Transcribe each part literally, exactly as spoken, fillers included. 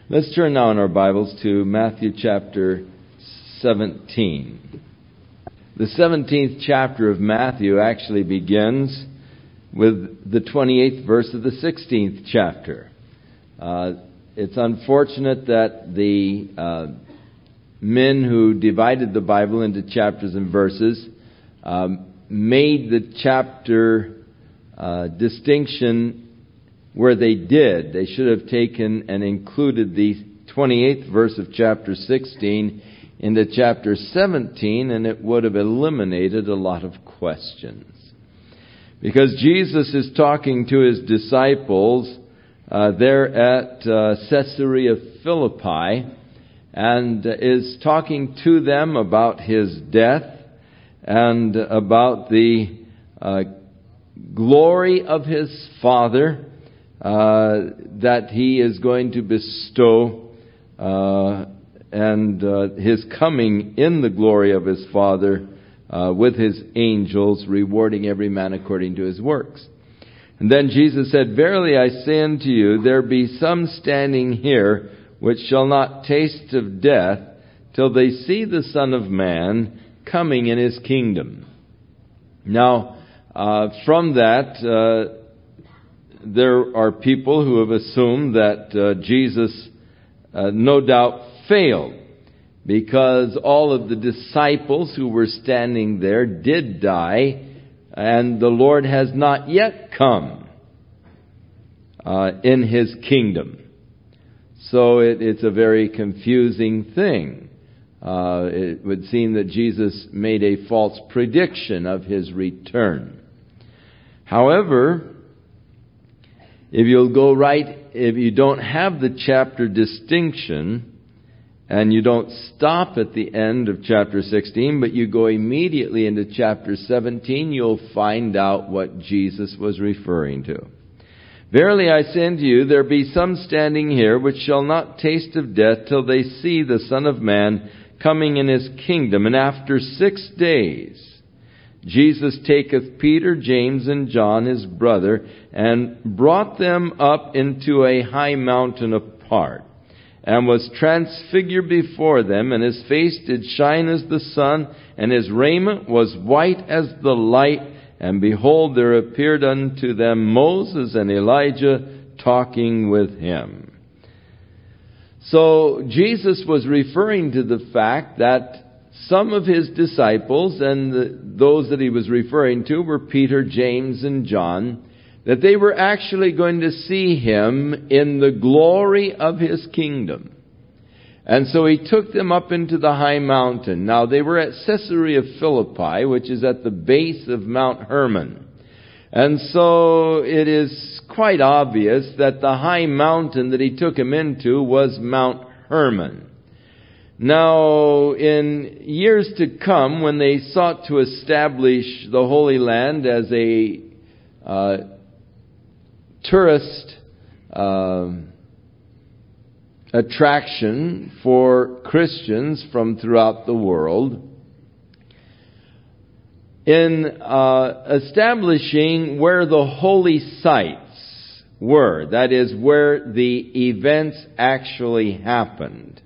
Let's turn now in our Bibles to Matthew chapter seventeen. The seventeenth chapter of Matthew actually begins with the twenty-eighth verse of the sixteenth chapter. Uh, it's unfortunate that the uh, men who divided the Bible into chapters and verses um, made the chapter uh, distinction where they did. They should have taken and included the twenty-eighth verse of chapter sixteen into chapter seventeen, and it would have eliminated a lot of questions. Because Jesus is talking to His disciples uh, there at uh, Caesarea Philippi, and is talking to them about His death and about the uh, glory of His Father, Uh, that He is going to bestow, uh, and uh, His coming in the glory of His Father uh, with His angels, rewarding every man according to his works. And then Jesus said, "Verily I say unto you, there be some standing here which shall not taste of death till they see the Son of Man coming in His kingdom." Now, uh, from that, uh, there are people who have assumed that uh, Jesus uh, no doubt failed because all of the disciples who were standing there did die, and the Lord has not yet come uh, in His kingdom. So it, it's a very confusing thing. Uh, it would seem that Jesus made a false prediction of His return. However, If you'll go right, if you don't have the chapter distinction, and you don't stop at the end of chapter sixteen, but you go immediately into chapter seventeen, you'll find out what Jesus was referring to. "Verily I say unto you, there be some standing here which shall not taste of death till they see the Son of Man coming in His kingdom. And after six days Jesus taketh Peter, James, and John, His brother, and brought them up into a high mountain apart, and was transfigured before them, and His face did shine as the sun, and His raiment was white as the light. And behold, there appeared unto them Moses and Elijah talking with Him." So Jesus was referring to the fact that some of His disciples, and the, those that He was referring to were Peter, James, and John, that they were actually going to see Him in the glory of His kingdom. And so He took them up into the high mountain. Now they were at Caesarea Philippi, which is at the base of Mount Hermon. And so it is quite obvious that the high mountain that He took them into was Mount Hermon. Now, in years to come, when they sought to establish the Holy Land as a uh, tourist uh, attraction for Christians from throughout the world, in uh, establishing where the holy sites were, that is, where the events actually happened,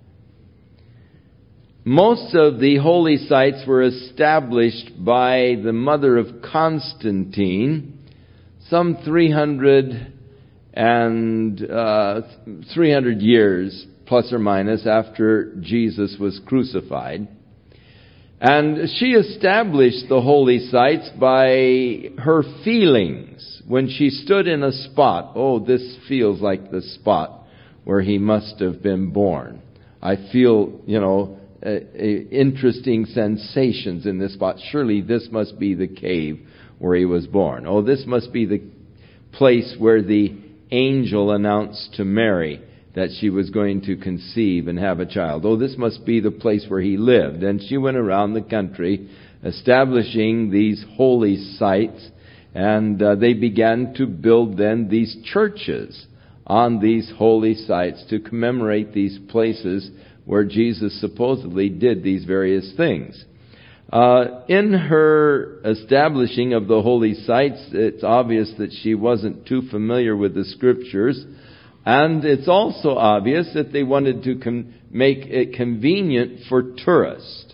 most of the holy sites were established by the mother of Constantine, some three hundred and uh, three hundred years, plus or minus, after Jesus was crucified. And she established the holy sites by her feelings. When she stood in a spot, "Oh, this feels like the spot where He must have been born. I feel, you know, Uh, uh, interesting sensations in this spot. Surely this must be the cave where He was born. Oh, this must be the place where the angel announced to Mary that she was going to conceive and have a child. Oh, this must be the place where He lived." And she went around the country establishing these holy sites, and uh, they began to build then these churches on these holy sites to commemorate these places where Jesus supposedly did these various things. Uh, in her establishing of the holy sites, it's obvious that she wasn't too familiar with the Scriptures, And it's also obvious that they wanted to com- make it convenient for tourists.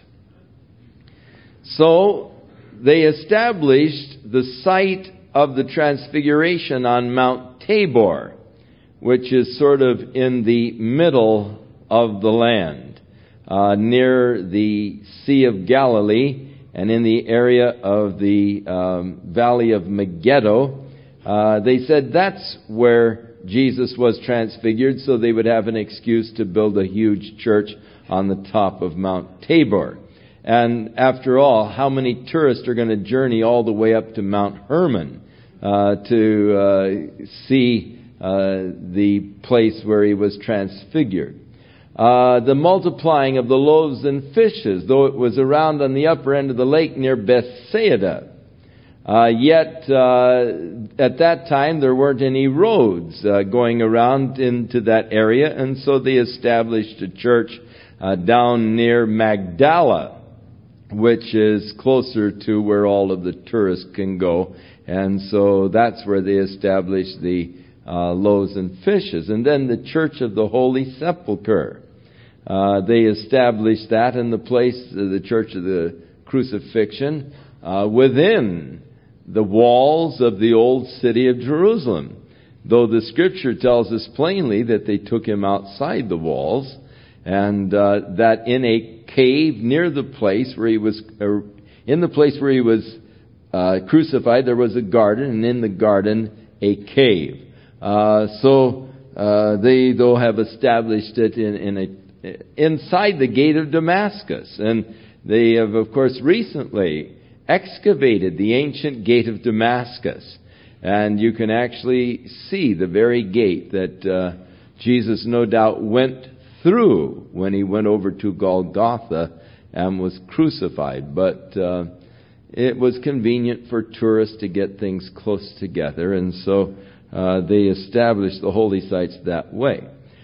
So they established the site of the Transfiguration on Mount Tabor, which is sort of in the middle of the land, uh, near the Sea of Galilee and in the area of the um, Valley of Megiddo. Uh, they said that's where Jesus was transfigured, so they would have an excuse to build a huge church on the top of Mount Tabor. And after all, how many tourists are going to journey all the way up to Mount Hermon uh, to uh, see uh, the place where he was transfigured? Uh, the multiplying of the loaves and fishes, though it was around on the upper end of the lake near Bethsaida, Uh, yet, uh, at that time, there weren't any roads uh, going around into that area, and so they established a church uh, down near Magdala, which is closer to where all of the tourists can go. And so that's where they established the uh, loaves and fishes. And then the Church of the Holy Sepulchre. Uh, they established that in the place, uh, the Church of the Crucifixion, uh, within the walls of the old city of Jerusalem. Though the Scripture tells us plainly that they took him outside the walls, and uh, that in a cave near the place where he was, uh, in the place where he was uh, crucified, there was a garden, and in the garden a cave. Uh, so uh, they, though, have established it in, in a inside the gate of Damascus, and they have, of course, recently excavated the ancient gate of Damascus, and you can actually see the very gate that uh, Jesus no doubt went through when he went over to Golgotha and was crucified. But uh, it was convenient for tourists to get things close together, and so uh, they established the holy sites that way.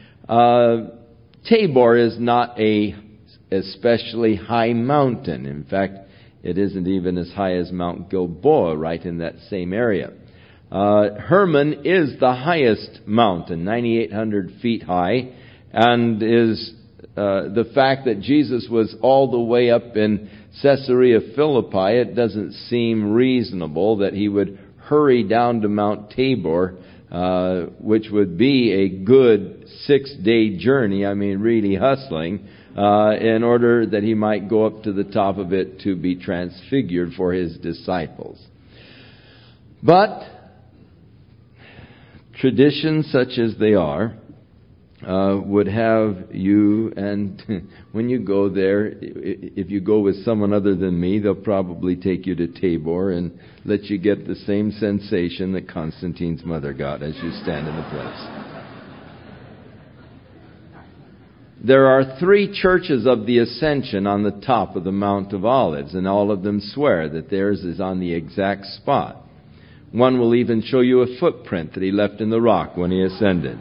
Uh, Tabor is not a especially high mountain. In fact, it isn't even as high as Mount Gilboa, right in that same area. Uh, Hermon is the highest mountain, nine thousand eight hundred feet high, and is uh, the fact that Jesus was all the way up in Caesarea Philippi. It doesn't seem reasonable that he would hurry down to Mount Tabor, uh, which would be a good six-day journey. I mean, really hustling. Uh, in order that he might go up to the top of it to be transfigured for his disciples. But traditions such as they are uh, would have you, and when you go there, if you go with someone other than me, they'll probably take you to Tabor and let you get the same sensation that Constantine's mother got as you stand in the place. There are three churches of the Ascension on the top of the Mount of Olives, and all of them swear that theirs is on the exact spot. One will even show you a footprint that he left in the rock when he ascended.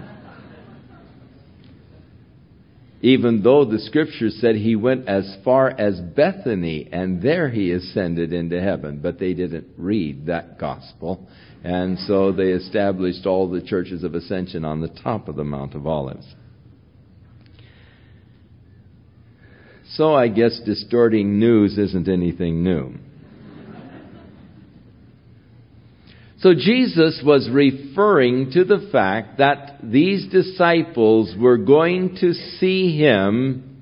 Even though the Scripture said he went as far as Bethany, and there he ascended into heaven, but they didn't read that gospel, and so they established all the churches of Ascension on the top of the Mount of Olives. So I guess distorting news isn't anything new. So Jesus was referring to the fact that these disciples were going to see him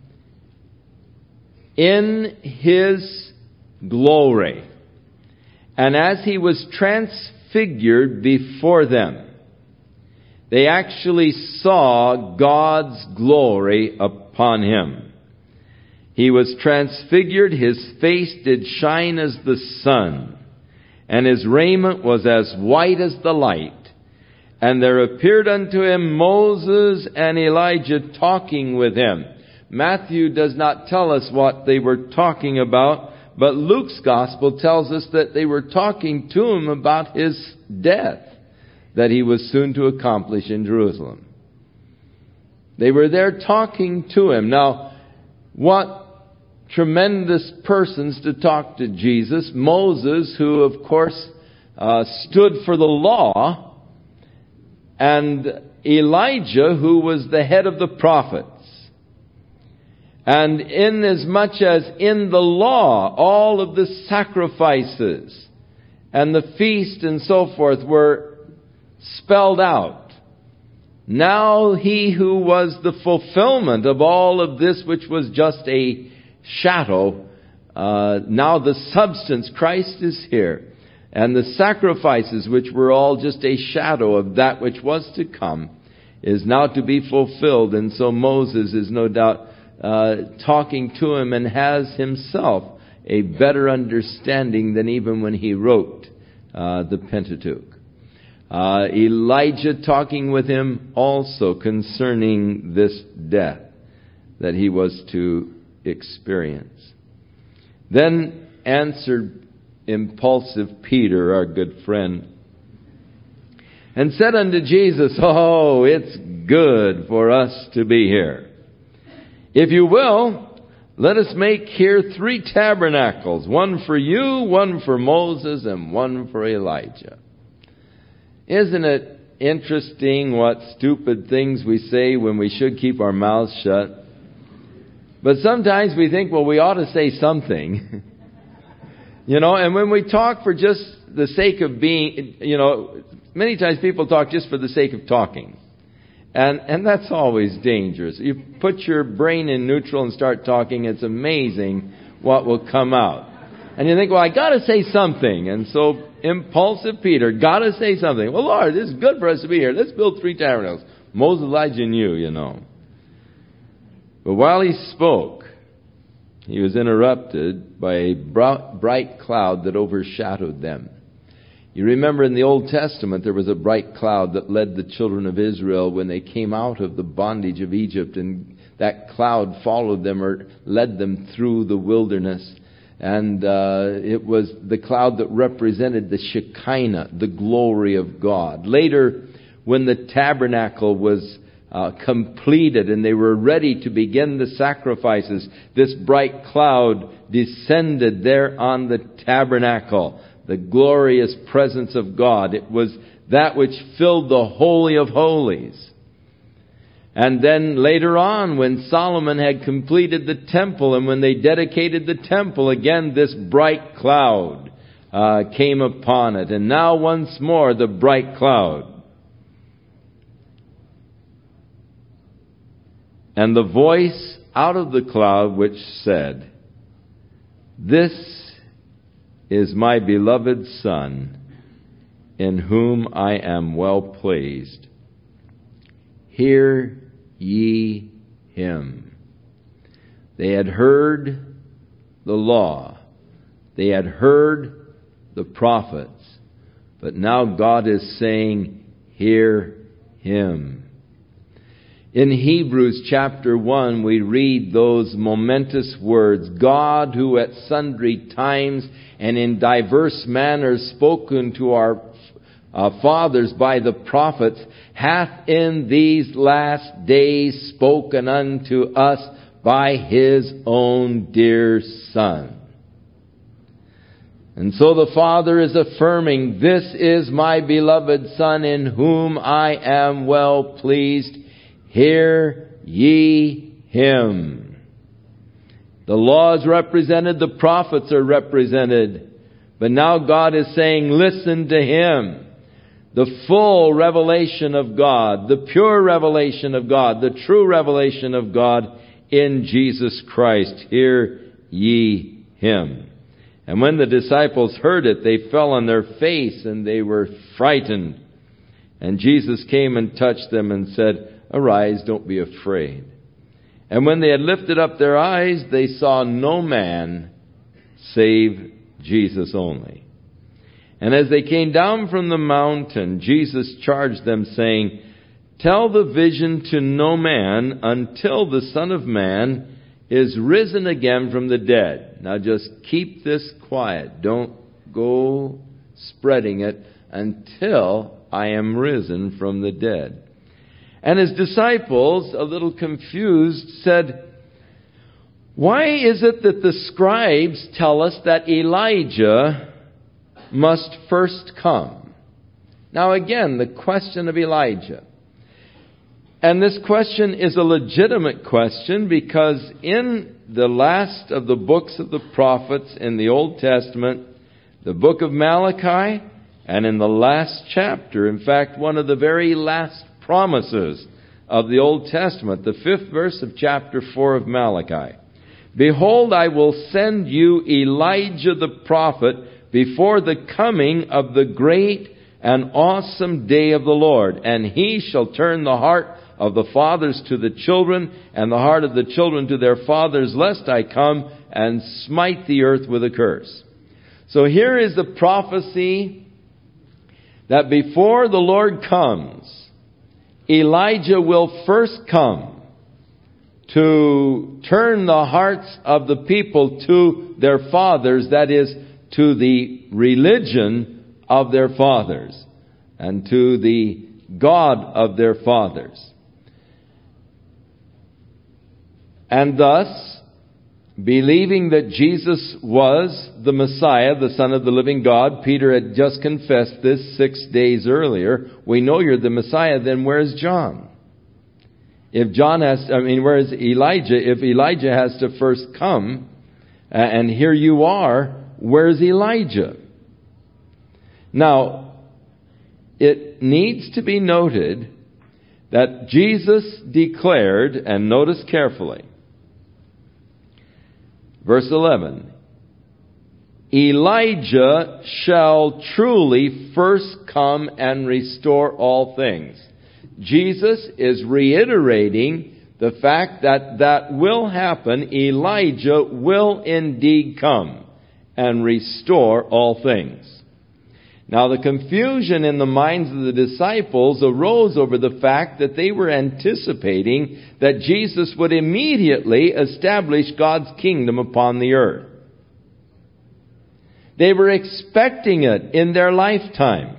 in his glory. And as he was transfigured before them, they actually saw God's glory upon him. He was transfigured, his face did shine as the sun, and his raiment was as white as the light. And there appeared unto him Moses and Elijah talking with him. Matthew does not tell us what they were talking about, but Luke's gospel tells us that they were talking to him about his death that he was soon to accomplish in Jerusalem. They were there talking to him. Now, what tremendous persons to talk to Jesus. Moses, who of course uh, stood for the law, and Elijah, who was the head of the prophets. And inasmuch as in the law all of the sacrifices and the feast and so forth were spelled out, now he who was the fulfillment of all of this, which was just a shadow, uh, now the substance, Christ is here. And the sacrifices, which were all just a shadow of that which was to come, is now to be fulfilled. And so Moses is no doubt uh, talking to him and has himself a better understanding than even when he wrote uh, the Pentateuch. Uh, Elijah talking with him also concerning this death that he was to experience. Then answered impulsive Peter, our good friend, and said unto Jesus, "Oh, it's good for us to be here. If you will, let us make here three tabernacles, one for you, one for Moses, and one for Elijah." Isn't it interesting what stupid things we say when we should keep our mouths shut? But sometimes we think, well, we ought to say something. You know, and when we talk for just the sake of being, you know, many times people talk just for the sake of talking. And and that's always dangerous. You put your brain in neutral and start talking, it's amazing what will come out. And you think, well, I got to say something. And so impulsive Peter, got to say something. Well, Lord, this is good for us to be here. Let's build three tabernacles. Moses, Elijah, and you, you know. But while he spoke, he was interrupted by a bright cloud that overshadowed them. You remember in the Old Testament there was a bright cloud that led the children of Israel when they came out of the bondage of Egypt, and that cloud followed them or led them through the wilderness. And uh, it was the cloud that represented the Shekinah, the glory of God. Later, when the tabernacle was uh, completed and they were ready to begin the sacrifices, this bright cloud descended there on the tabernacle, the glorious presence of God. It was that which filled the Holy of Holies. And then later on, when Solomon had completed the temple and when they dedicated the temple, again this bright cloud uh, came upon it. And now once more the bright cloud. And the voice out of the cloud which said, "This is my beloved Son, in whom I am well pleased. Hear ye him." They had heard the law. They had heard the prophets. But now God is saying, hear him. In Hebrews chapter one, we read those momentous words, "God, who at sundry times and in diverse manners spoken to our Uh, fathers by the prophets, hath in these last days spoken unto us by his own dear Son." And so the Father is affirming, "This is my beloved Son, in whom I am well pleased. Hear ye him." The law is represented, the prophets are represented. But now God is saying, listen to him. The full revelation of God, the pure revelation of God, the true revelation of God in Jesus Christ. Hear ye him. And when the disciples heard it, they fell on their face and they were frightened. And Jesus came and touched them and said, "Arise, don't be afraid." And when they had lifted up their eyes, they saw no man save Jesus only. And as they came down from the mountain, Jesus charged them, saying, "Tell the vision to no man until the Son of Man is risen again from the dead." Now just keep this quiet. Don't go spreading it until I am risen from the dead. And his disciples, a little confused, said, "Why is it that the scribes tell us that Elijah must first come?" Now again, the question of Elijah. And this question is a legitimate question because in the last of the books of the prophets in the Old Testament, the book of Malachi, and in the last chapter, in fact, one of the very last promises of the Old Testament, the fifth verse of chapter four of Malachi. Behold, I will send you Elijah the prophet before the coming of the great and awesome day of the Lord. And he shall turn the heart of the fathers to the children, and the heart of the children to their fathers, lest I come and smite the earth with a curse. So here is the prophecy that before the Lord comes, Elijah will first come to turn the hearts of the people to their fathers, that is, to the religion of their fathers, and to the God of their fathers. And thus, believing that Jesus was the Messiah, the Son of the living God, Peter had just confessed this six days earlier. We know you're the Messiah, then where's John? If John has, I mean, where's Elijah? If Elijah has to first come, and here you are, where's Elijah? Now, it needs to be noted that Jesus declared, and notice carefully, verse eleven, Elijah shall truly first come and restore all things. Jesus is reiterating the fact that that will happen. Elijah will indeed come and restore all things. Now, the confusion in the minds of the disciples arose over the fact that they were anticipating that Jesus would immediately establish God's kingdom upon the earth. They were expecting it in their lifetime.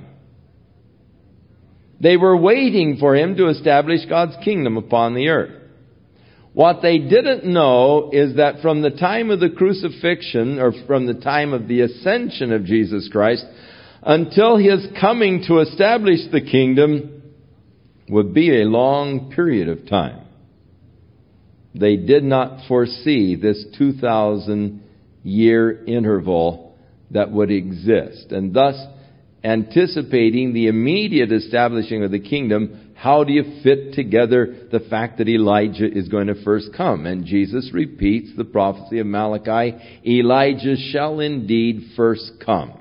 They were waiting for Him to establish God's kingdom upon the earth. What they didn't know is that from the time of the crucifixion, or from the time of the ascension of Jesus Christ, until His coming to establish the kingdom would be a long period of time. They did not foresee this two thousand year interval that would exist. And thus, anticipating the immediate establishing of the kingdom, how do you fit together the fact that Elijah is going to first come? And Jesus repeats the prophecy of Malachi, Elijah shall indeed first come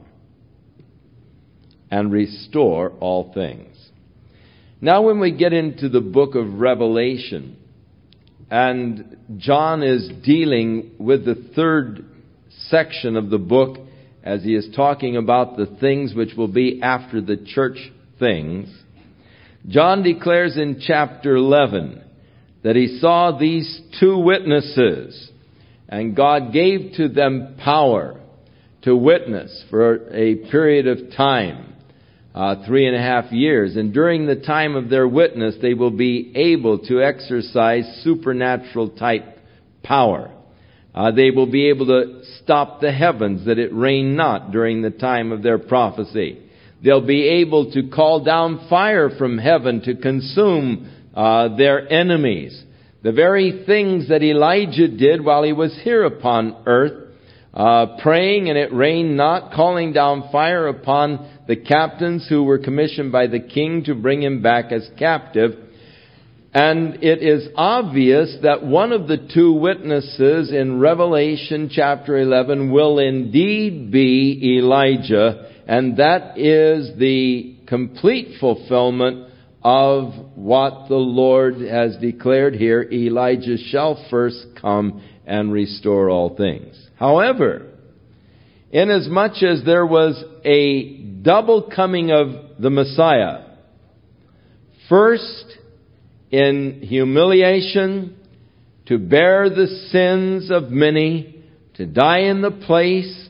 and restore all things. Now when we get into the book of Revelation, and John is dealing with the third section of the book as he is talking about the things which will be after the church things, John declares in chapter eleven that he saw these two witnesses, and God gave to them power to witness for a period of time. Uh, three and a half years. And during the time of their witness, they will be able to exercise supernatural type power. Uh, they will be able to stop the heavens that it rain not during the time of their prophecy. They'll be able to call down fire from heaven to consume uh, their enemies. The very things that Elijah did while he was here upon earth, uh, praying and it rained not, calling down fire upon the captains who were commissioned by the king to bring him back as captive. And it is obvious that one of the two witnesses in Revelation chapter eleven will indeed be Elijah, and that is the complete fulfillment of what the Lord has declared here. Elijah shall first come and restore all things. However, inasmuch as there was a double coming of the Messiah, first in humiliation, to bear the sins of many, to die in the place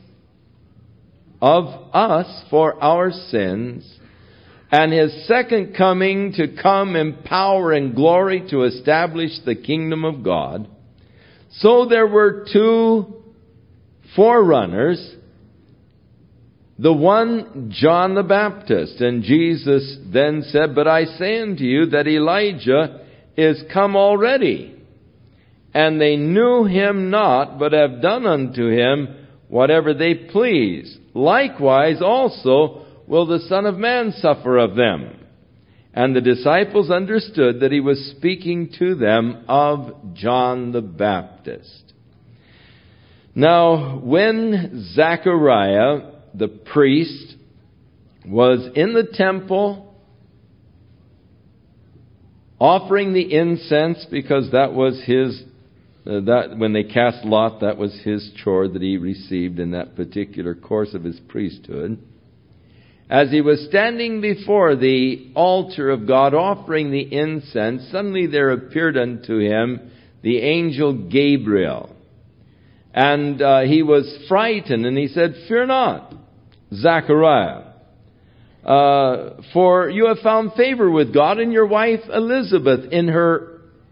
of us for our sins, and His second coming to come in power and glory to establish the kingdom of God. So there were two forerunners the one John the Baptist. And Jesus then said, but I say unto you that Elijah is come already. And they knew him not, but have done unto him whatever they please. Likewise also will the Son of Man suffer of them. And the disciples understood that he was speaking to them of John the Baptist. Now, when Zechariah, the priest, was in the temple offering the incense, because that was his, uh, that when they cast lot, that was his chore that he received in that particular course of his priesthood. As he was standing before the altar of God offering the incense, suddenly there appeared unto him the angel Gabriel. And uh, he was frightened, and he said, fear not, Zechariah, uh, for you have found favor with God, and your wife Elizabeth in her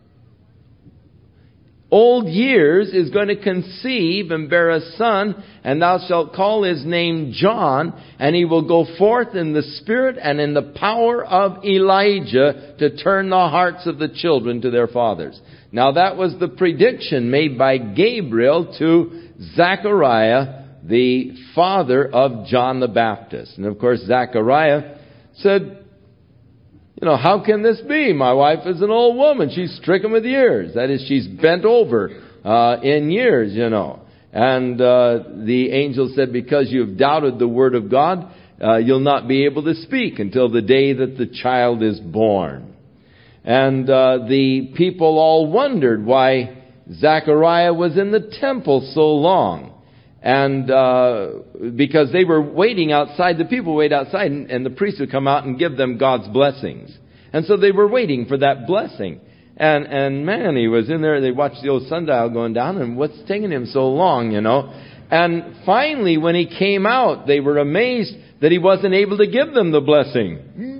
old years is going to conceive and bear a son, and thou shalt call his name John, and he will go forth in the spirit and in the power of Elijah to turn the hearts of the children to their fathers. Now that was the prediction made by Gabriel to Zechariah, the father of John the Baptist. And of course Zechariah said, you know, how can this be? My wife is an old woman. She's stricken with years. That is, she's bent over uh, in years, you know. And uh, the angel said, because you've doubted the word of God, uh, you'll not be able to speak until the day that the child is born. And uh, the people all wondered why Zechariah was in the temple so long. And uh, because they were waiting outside, the people wait outside, and, and the priest would come out and give them God's blessings. And so they were waiting for that blessing. And and man, he was in there, they watched the old sundial going down, and what's taking him so long, you know? And finally, when he came out, they were amazed that he wasn't able to give them the blessing.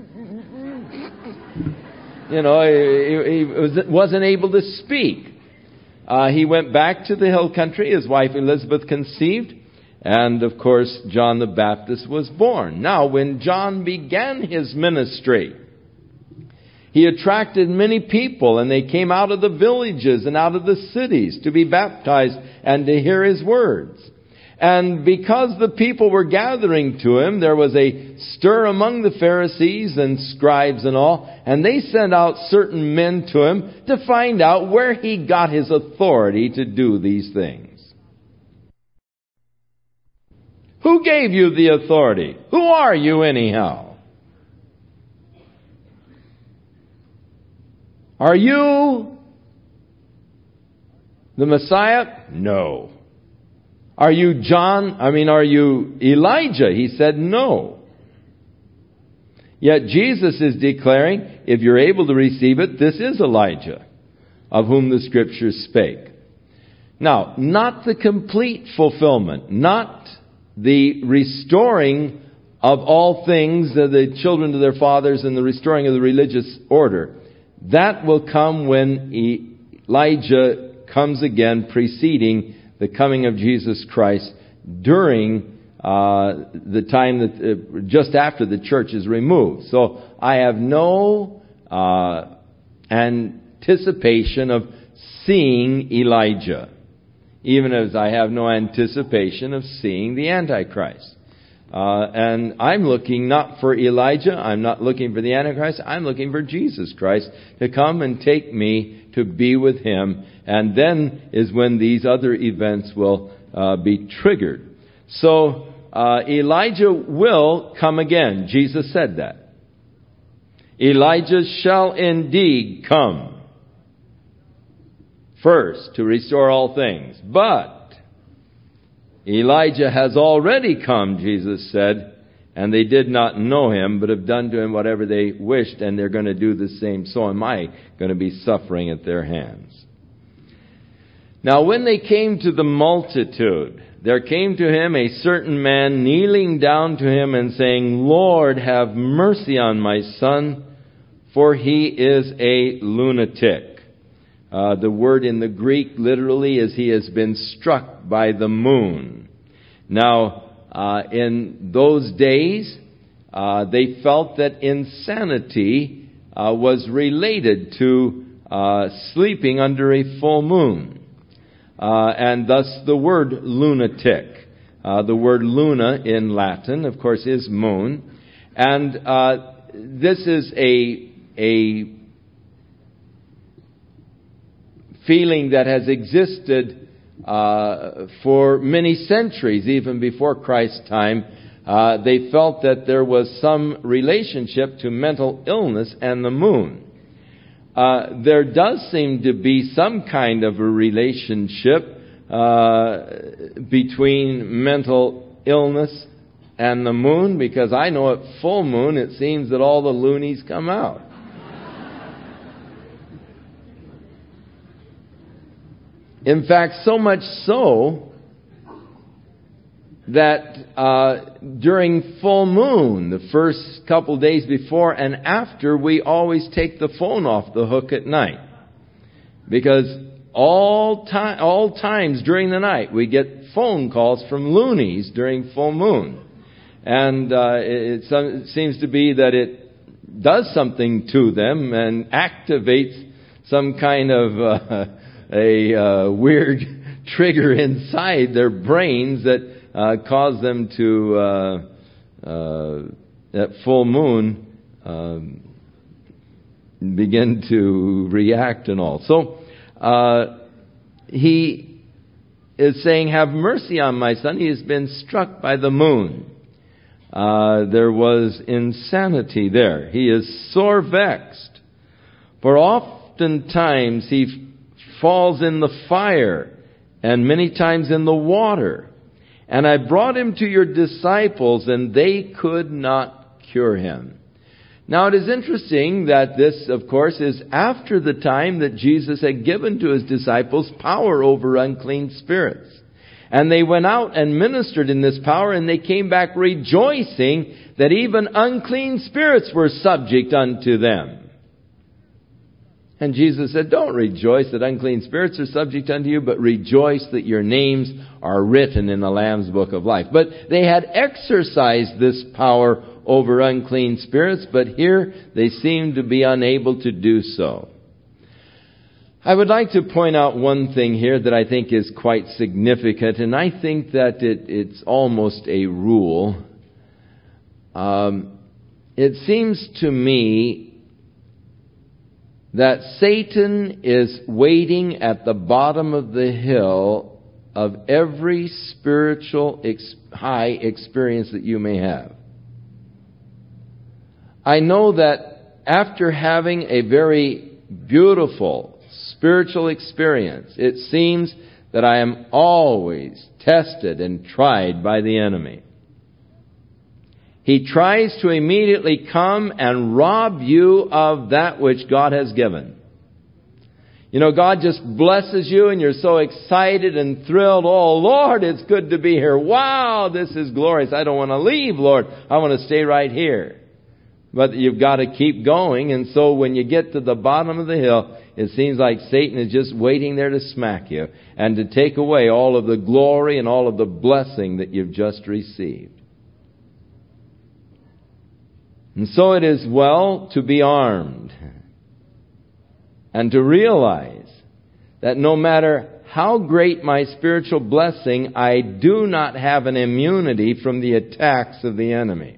You know, he, he was, wasn't able to speak. Uh, he went back to the hill country. His wife Elizabeth conceived. And, of course, John the Baptist was born. Now, when John began his ministry, he attracted many people, and they came out of the villages and out of the cities to be baptized and to hear his words. And because the people were gathering to him, there was a stir among the Pharisees and scribes and all, and they sent out certain men to him to find out where he got his authority to do these things. Who gave you the authority? Who are you anyhow? Are you the Messiah? No. Are you John? I mean, are you Elijah? He said no. Yet Jesus is declaring, if you're able to receive it, this is Elijah, of whom the Scriptures spake. Now, not the complete fulfillment, not the restoring of all things, of the children to their fathers, and the restoring of the religious order. That will come when Elijah comes again, preceding the coming of Jesus Christ during uh, the time that uh, just after the church is removed. So I have no uh, anticipation of seeing Elijah, even as I have no anticipation of seeing the Antichrist. Uh, and I'm looking not for Elijah, I'm not looking for the Antichrist, I'm looking for Jesus Christ to come and take me to be with Him. And then is when these other events will uh, be triggered. So uh, Elijah will come again. Jesus said that. Elijah shall indeed come first to restore all things. But Elijah has already come, Jesus said, and they did not know him, but have done to him whatever they wished, and they're going to do the same. So am I going to be suffering at their hands. Now when they came to the multitude, there came to him a certain man kneeling down to him and saying, Lord, have mercy on my son, for he is a lunatic. Uh, the word in the Greek literally is he has been struck by the moon. Now, uh, in those days, uh, they felt that insanity uh, was related to uh, sleeping under a full moon. Uh, and thus the word lunatic. Uh, the word luna in Latin, of course, is moon. And uh, this is a, a feeling that has existed uh, for many centuries, even before Christ's time. Uh, they felt that there was some relationship to mental illness and the moon. Uh, there does seem to be some kind of a relationship uh, between mental illness and the moon, because I know at full moon it seems that all the loonies come out. In fact, so much so that uh, during full moon, the first couple days before and after, we always take the phone off the hook at night. Because all, time, all times during the night, we get phone calls from loonies during full moon. And uh, it, it seems to be that it does something to them and activates some kind of uh, a uh, weird trigger inside their brains that uh, cause them to, uh, uh, at full moon, um, begin to react and all. So uh, he is saying, "Have mercy on my son. He has been struck by the moon." Uh, there was insanity there. He is sore vexed, for oftentimes he f- falls in the fire, and many times in the water. And I brought him to your disciples, and they could not cure him. Now it is interesting that this, of course, is after the time that Jesus had given to his disciples power over unclean spirits. And they went out and ministered in this power, and they came back rejoicing that even unclean spirits were subject unto them. And Jesus said, "Don't rejoice that unclean spirits are subject unto you, but rejoice that your names are written in the Lamb's book of life." But they had exercised this power over unclean spirits, but here they seem to be unable to do so. I would like to point out one thing here that I think is quite significant, and I think that it, it's almost a rule. Um, it seems to me that Satan is waiting at the bottom of the hill of every spiritual ex- high experience that you may have. I know that after having a very beautiful spiritual experience, it seems that I am always tested and tried by the enemy. He tries to immediately come and rob you of that which God has given. You know, God just blesses you and you're so excited and thrilled. "Oh, Lord, it's good to be here. Wow, this is glorious. I don't want to leave, Lord. I want to stay right here." But you've got to keep going. And so when you get to the bottom of the hill, it seems like Satan is just waiting there to smack you and to take away all of the glory and all of the blessing that you've just received. And so it is well to be armed and to realize that no matter how great my spiritual blessing, I do not have an immunity from the attacks of the enemy.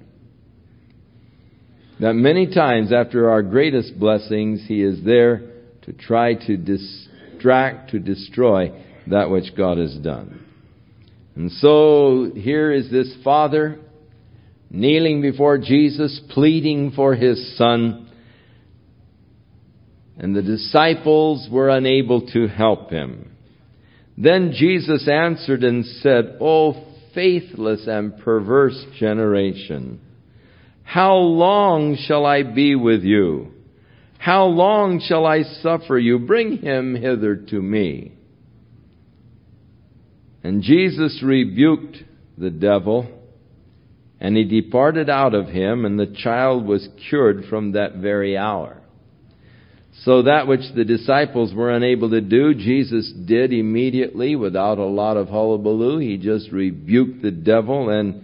That many times after our greatest blessings, he is there to try to distract, to destroy that which God has done. And so here is this father kneeling before Jesus, pleading for his son. And the disciples were unable to help him. Then Jesus answered and said, "O faithless and perverse generation, how long shall I be with you? How long shall I suffer you? Bring him hither to me." And Jesus rebuked the devil, and he departed out of him, and the child was cured from that very hour. So that which the disciples were unable to do, Jesus did immediately without a lot of hullabaloo. He just rebuked the devil, and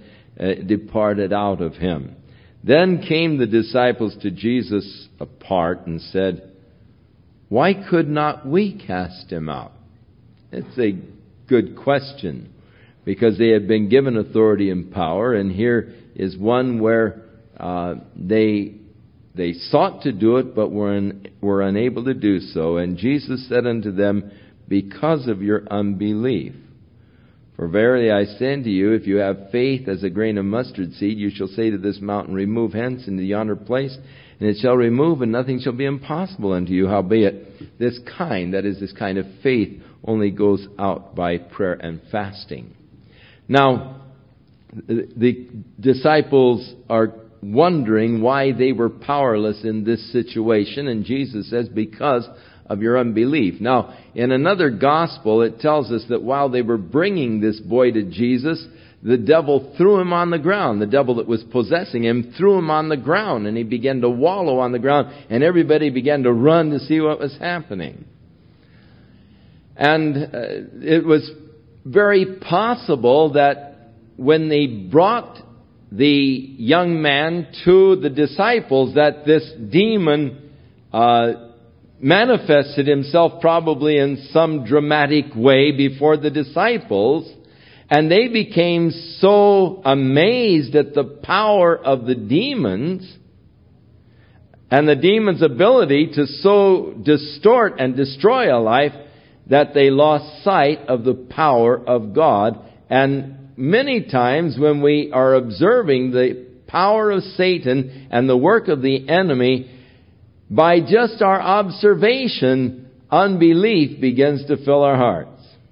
uh, departed out of him. Then came the disciples to Jesus apart and said, "Why could not we cast him out?" It's a good question, because they had been given authority and power, and here is one where uh, they they sought to do it, but were, un, were unable to do so. And Jesus said unto them, "Because of your unbelief. For verily I say unto you, if you have faith as a grain of mustard seed, you shall say to this mountain, Remove hence into yonder place, and it shall remove, and nothing shall be impossible unto you. Howbeit, this kind, that is, this kind of faith, only goes out by prayer and fasting." Now, the disciples are wondering why they were powerless in this situation, and Jesus says, "Because of your unbelief." Now, in another gospel, it tells us that while they were bringing this boy to Jesus, the devil threw him on the ground. The devil that was possessing him threw him on the ground, and he began to wallow on the ground, and everybody began to run to see what was happening. And uh, it was very possible that when they brought the young man to the disciples, that this demon uh, manifested himself probably in some dramatic way before the disciples, and they became so amazed at the power of the demons and the demon's ability to so distort and destroy a life that they lost sight of the power of God. And many times when we are observing the power of Satan and the work of the enemy, by just our observation, unbelief begins to fill our hearts.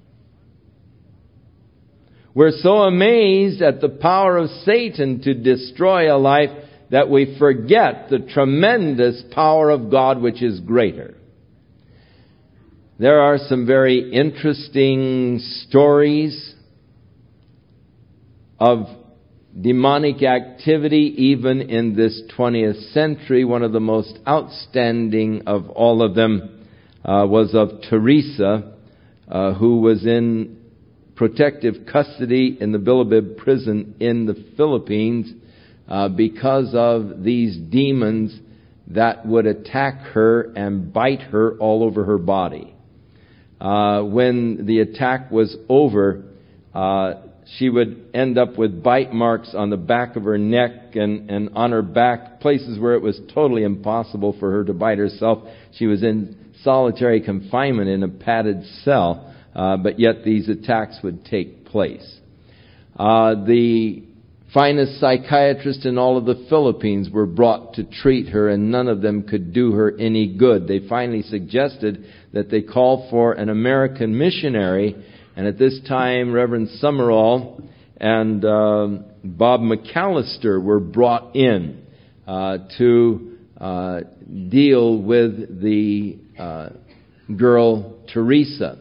We're so amazed at the power of Satan to destroy a life that we forget the tremendous power of God, which is greater. There are some very interesting stories of demonic activity even in this twentieth century. One of the most outstanding of all of them uh, was of Teresa, uh, who was in protective custody in the Bilibid prison in the Philippines uh, because of these demons that would attack her and bite her all over her body. Uh, when the attack was over, uh, she would end up with bite marks on the back of her neck and, and on her back, places where it was totally impossible for her to bite herself. She was in solitary confinement in a padded cell, uh, but yet these attacks would take place. Uh, the finest psychiatrists in all of the Philippines were brought to treat her, and none of them could do her any good. They finally suggested that they call for an American missionary. And at this time, Reverend Summerall and uh, Bob McAllister were brought in uh, to uh, deal with the uh, girl Teresa.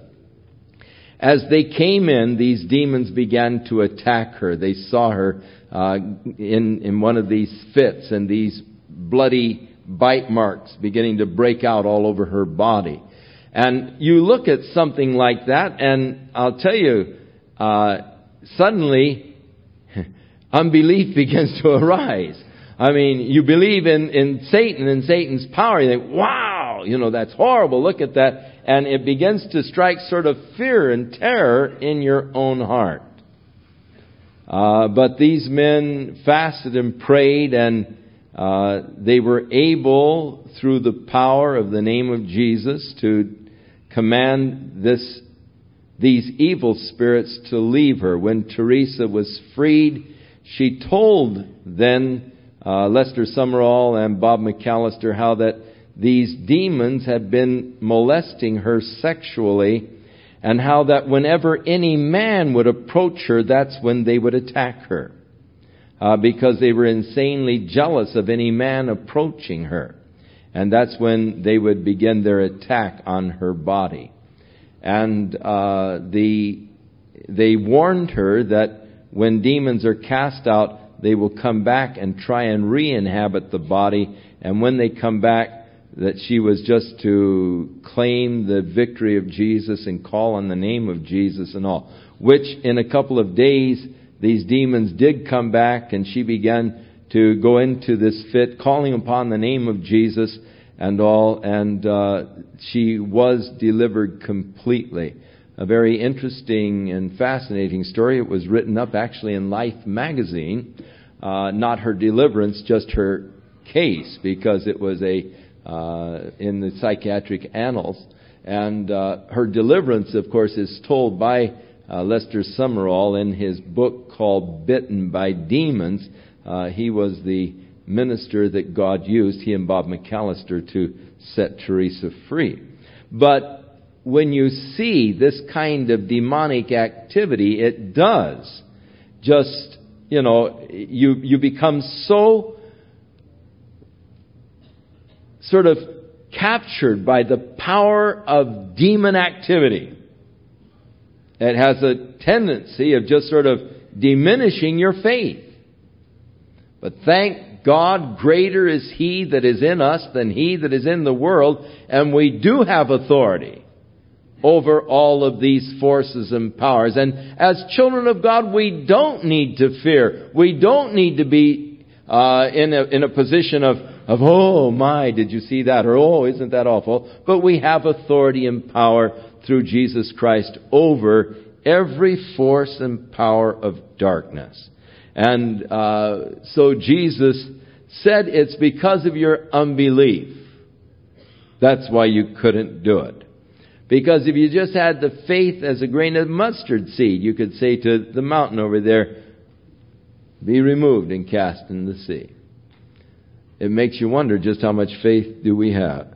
As they came in, these demons began to attack her. They saw her uh, in, in one of these fits, and these bloody bite marks beginning to break out all over her body. And you look at something like that, and I'll tell you, uh, suddenly, unbelief begins to arise. I mean, you believe in, in Satan and Satan's power. You think, wow, you know, that's horrible. Look at that. And it begins to strike sort of fear and terror in your own heart. Uh, but these men fasted and prayed, and uh, they were able, through the power of the name of Jesus, to command this these evil spirits to leave her. When Teresa was freed, she told then uh, Lester Summerall and Bob McAllister how that these demons had been molesting her sexually, and how that whenever any man would approach her, that's when they would attack her, uh, because they were insanely jealous of any man approaching her. And that's when they would begin their attack on her body. And uh, the they warned her that when demons are cast out, they will come back and try and re-inhabit the body. And when they come back, that she was just to claim the victory of Jesus and call on the name of Jesus and all. Which in a couple of days, these demons did come back, and she began to go into this fit, calling upon the name of Jesus and all, and uh, she was delivered completely. A very interesting and fascinating story. It was written up actually in Life magazine. Uh, not her deliverance, just her case, because it was a uh, in the psychiatric annals. And uh, her deliverance, of course, is told by uh, Lester Summerall in his book called Bitten by Demons. Uh, he was the minister that God used, he and Bob McAllister, to set Teresa free. But when you see this kind of demonic activity, it does just, you know, you you become so sort of captured by the power of demon activity. It has a tendency of just sort of diminishing your faith. But thank God, greater is He that is in us than he that is in the world, and we do have authority over all of these forces and powers. And as children of God, we don't need to fear. We don't need to be uh, in a in a position of, of, oh my, did you see that? Or, oh, isn't that awful? But we have authority and power through Jesus Christ over every force and power of darkness. And uh, so Jesus said, it's because of your unbelief. That's why you couldn't do it. Because if you just had the faith as a grain of mustard seed, you could say to the mountain over there, be removed and cast in the sea. It makes you wonder just how much faith do we have.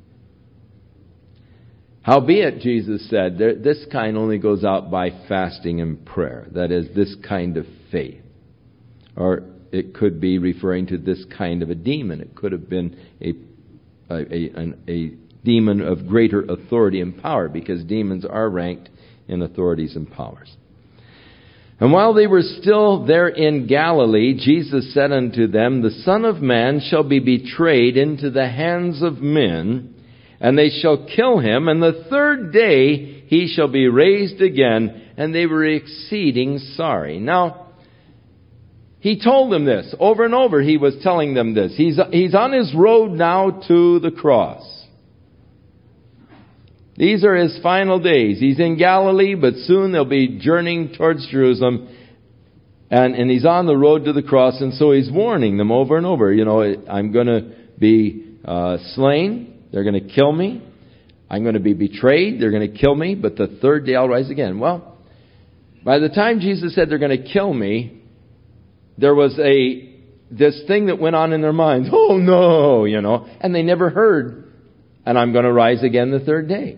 Howbeit, Jesus said, there, this kind only goes out by fasting and prayer. That is, this kind of faith. Or it could be referring to this kind of a demon. It could have been a a, a, an, a demon of greater authority and power, because demons are ranked in authorities and powers. And while they were still there in Galilee, Jesus said unto them, the Son of Man shall be betrayed into the hands of men, and they shall kill him, and the third day he shall be raised again. And they were exceeding sorry. Now, he told them this. Over and over he was telling them this. He's, he's on his road now to the cross. These are his final days. He's in Galilee, but soon they'll be journeying towards Jerusalem. And, and he's on the road to the cross, and so he's warning them over and over. You know, I'm going to be uh, slain. They're going to kill me. I'm going to be betrayed. They're going to kill me, but the third day I'll rise again. Well, by the time Jesus said they're going to kill me, there was a this thing that went on in their minds. Oh no, you know, and they never heard, and I'm going to rise again the third day.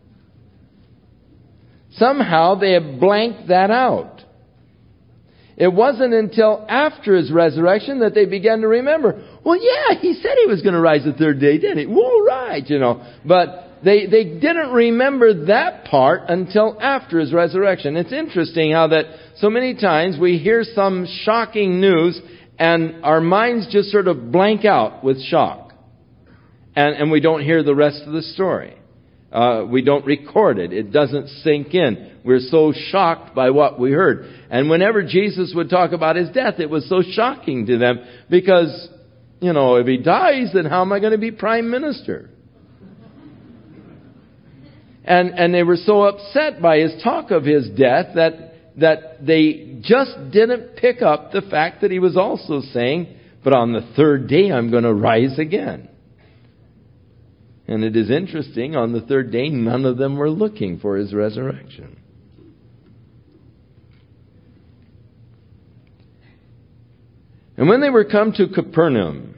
Somehow they have blanked that out. It wasn't until after his resurrection that they began to remember. Well, yeah, he said he was going to rise the third day, didn't he? Well, right, you know. But they, they didn't remember that part until after his resurrection. It's interesting how that so many times we hear some shocking news and our minds just sort of blank out with shock. And, and we don't hear the rest of the story. Uh, we don't record it. It doesn't sink in. We're so shocked by what we heard. And whenever Jesus would talk about his death, it was so shocking to them because, you know, if he dies, then how am I going to be prime minister? And and they were so upset by his talk of his death that that they just didn't pick up the fact that he was also saying, but on the third day I'm going to rise again. And it is interesting, on the third day, none of them were looking for his resurrection. And when they were come to Capernaum,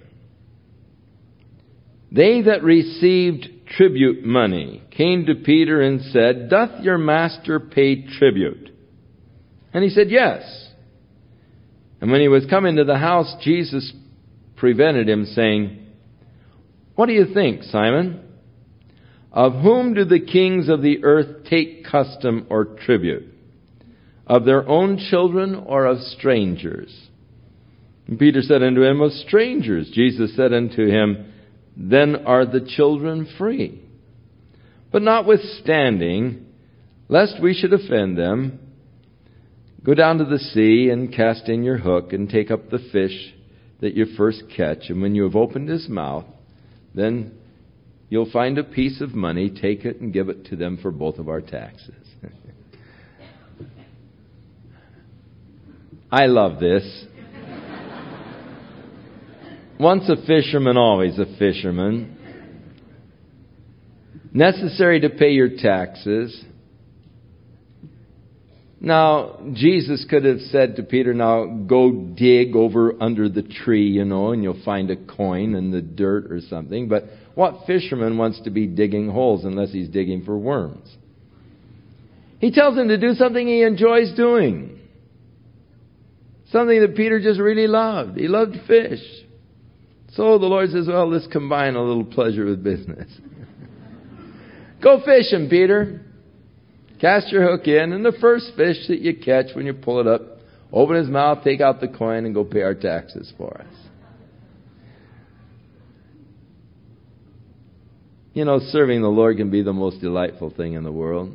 they that received tribute money came to Peter and said, doth your master pay tribute? And he said, yes. And when he was come into the house, Jesus prevented him, saying, what do you think, Simon? Of whom do the kings of the earth take custom or tribute? Of their own children or of strangers? And Peter said unto him, of strangers. Jesus said unto him, then are the children free. But notwithstanding, lest we should offend them, Go down to the sea and cast in your hook and take up the fish that you first catch. And when you have opened his mouth, then you'll find a piece of money. Take it and give it to them for both of our taxes. I love this. Once a fisherman, always a fisherman. Necessary to pay your taxes. Now, Jesus could have said to Peter, now go dig over under the tree, you know, and you'll find a coin in the dirt or something. But what fisherman wants to be digging holes unless he's digging for worms? He tells him to do something he enjoys doing. Something that Peter just really loved. He loved fish. So the Lord says, well, let's combine a little pleasure with business. Go fishing, Peter. Cast your hook in, and the first fish that you catch when you pull it up, open his mouth, take out the coin, and go pay our taxes for us. You know, serving the Lord can be the most delightful thing in the world.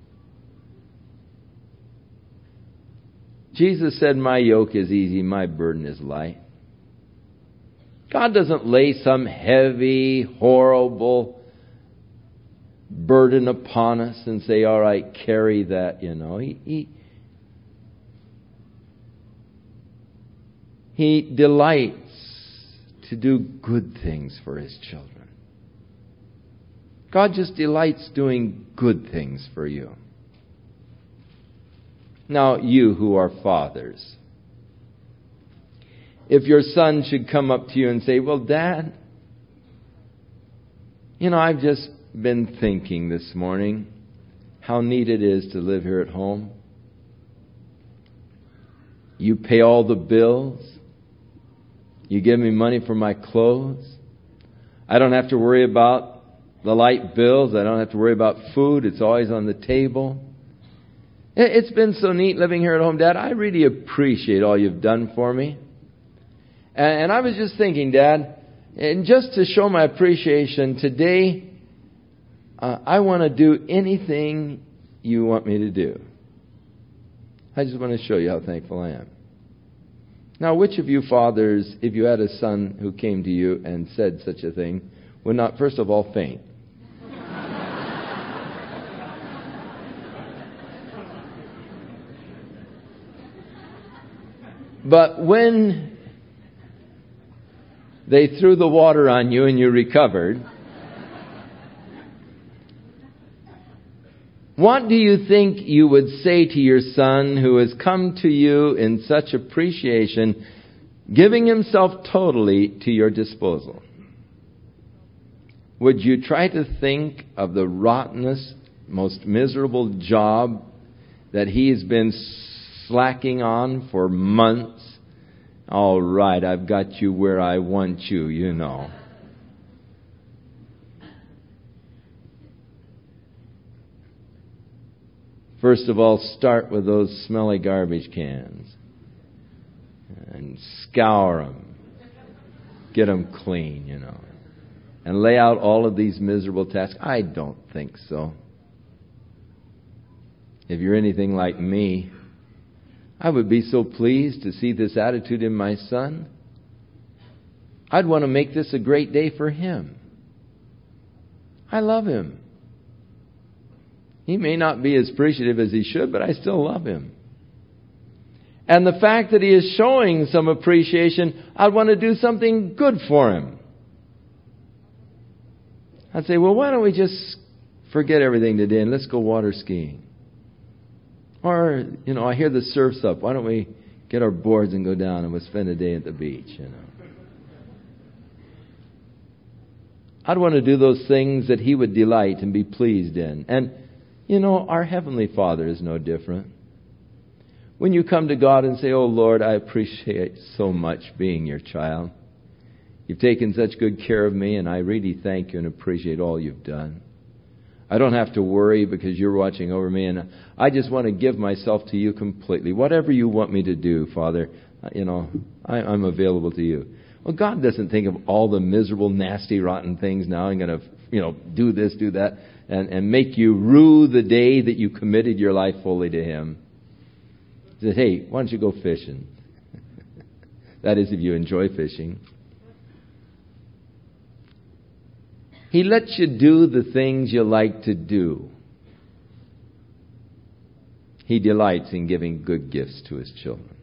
Jesus said, my yoke is easy, my burden is light. God doesn't lay some heavy, horrible burden upon us and say, all right, carry that, you know. He, he, he delights to do good things for His children. God just delights doing good things for you. Now, you who are fathers, if your son should come up to you and say, well, Dad, you know, I've just been thinking this morning how neat it is to live here at home. You pay all the bills. You give me money for my clothes. I don't have to worry about the light bills. I don't have to worry about food. It's always on the table. It's been so neat living here at home, Dad. I really appreciate all you've done for me. And I was just thinking, Dad, and just to show my appreciation, today Uh, I want to do anything you want me to do. I just want to show you how thankful I am. Now, which of you fathers, if you had a son who came to you and said such a thing, would not first of all faint? But when they threw the water on you and you recovered, what do you think you would say to your son who has come to you in such appreciation, giving himself totally to your disposal? Would you try to think of the rottenest, most miserable job that he has been slacking on for months? All right, I've got you where I want you, you know. First of all, start with those smelly garbage cans and scour them. Get them clean, you know. And lay out all of these miserable tasks. I don't think so. If you're anything like me, I would be so pleased to see this attitude in my son. I'd want to make this a great day for him. I love him. He may not be as appreciative as he should, but I still love him. And the fact that he is showing some appreciation, I'd want to do something good for him. I'd say, well, why don't we just forget everything today and let's go water skiing? Or, you know, I hear the surf's up. Why don't we get our boards and go down and we'll spend a day at the beach, you know? I'd want to do those things that he would delight and be pleased in. And you know, our Heavenly Father is no different. When you come to God and say, oh Lord, I appreciate so much being your child. You've taken such good care of me, and I really thank you and appreciate all you've done. I don't have to worry because you're watching over me, and I just want to give myself to you completely. Whatever you want me to do, Father, you know, I, I'm available to you. Well, God doesn't think of all the miserable, nasty, rotten things now. I'm going to, you know, do this, do that. And, and make you rue the day that you committed your life fully to Him. He said, hey, why don't you go fishing? That is, if you enjoy fishing. He lets you do the things you like to do. He delights in giving good gifts to His children.